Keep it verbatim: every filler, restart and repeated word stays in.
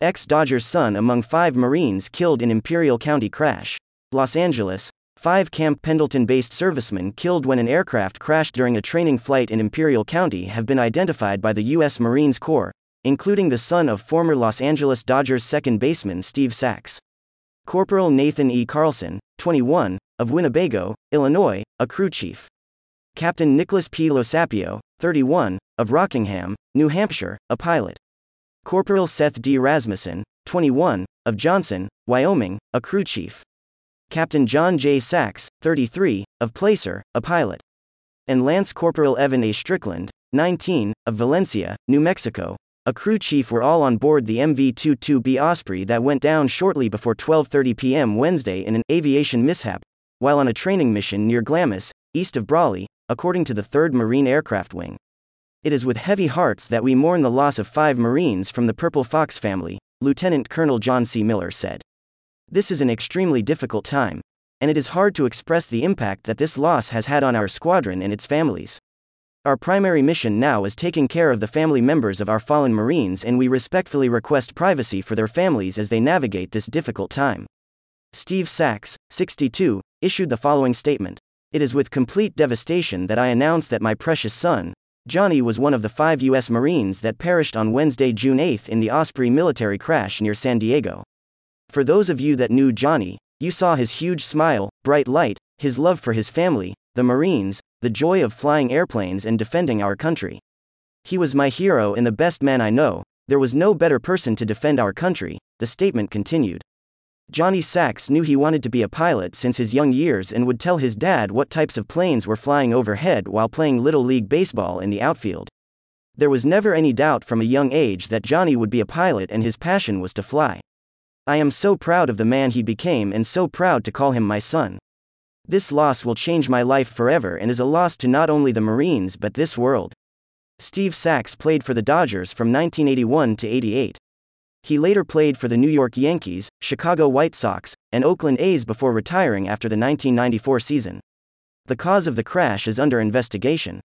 ex-Dodgers son among five Marines killed in Imperial County crash. Los Angeles, five Camp Pendleton-based servicemen killed when an aircraft crashed during a training flight in Imperial County have been identified by the U S Marine Corps, including the son of former Los Angeles Dodgers second baseman Steve Sax. Corporal Nathan E. Carlson, twenty-one, of Winnebago, Illinois, a crew chief. Captain Nicholas P. Losapio, thirty-one, of Rockingham, New Hampshire, a pilot. Corporal Seth D. Rasmussen, twenty-one, of Johnson, Wyoming, a crew chief. Captain John J. Sachs, thirty-three, of Placer, a pilot. And Lance Corporal Evan A. Strickland, nineteen, of Valencia, New Mexico, a crew chief were all on board the M V twenty-two B Osprey that went down shortly before twelve thirty p m Wednesday in an aviation mishap, while on a training mission near Glamis, east of Brawley, according to the third Marine Aircraft Wing. It is with heavy hearts that we mourn the loss of five Marines from the Purple Fox family, Lieutenant Colonel John C. Miller said. This is an extremely difficult time, and it is hard to express the impact that this loss has had on our squadron and its families. Our primary mission now is taking care of the family members of our fallen Marines, and we respectfully request privacy for their families as they navigate this difficult time. Steve Sax, sixty-two, issued the following statement. It is with complete devastation that I announce that my precious son, Johnny, was one of the five U S Marines that perished on Wednesday, June eighth in the Osprey military crash near San Diego. For those of you that knew Johnny, you saw his huge smile, bright light, his love for his family, the Marines, the joy of flying airplanes and defending our country. He was my hero and the best man I know. There was no better person to defend our country, the statement continued. Johnny Sachs knew he wanted to be a pilot since his young years and would tell his dad what types of planes were flying overhead while playing Little League baseball in the outfield. There was never any doubt from a young age that Johnny would be a pilot and his passion was to fly. I am so proud of the man he became and so proud to call him my son. This loss will change my life forever and is a loss to not only the Marines but this world. Steve Sax played for the Dodgers from nineteen eighty-one to eighty-eight. He later played for the New York Yankees, Chicago White Sox, and Oakland A's before retiring after the nineteen ninety-four season. The cause of the crash is under investigation.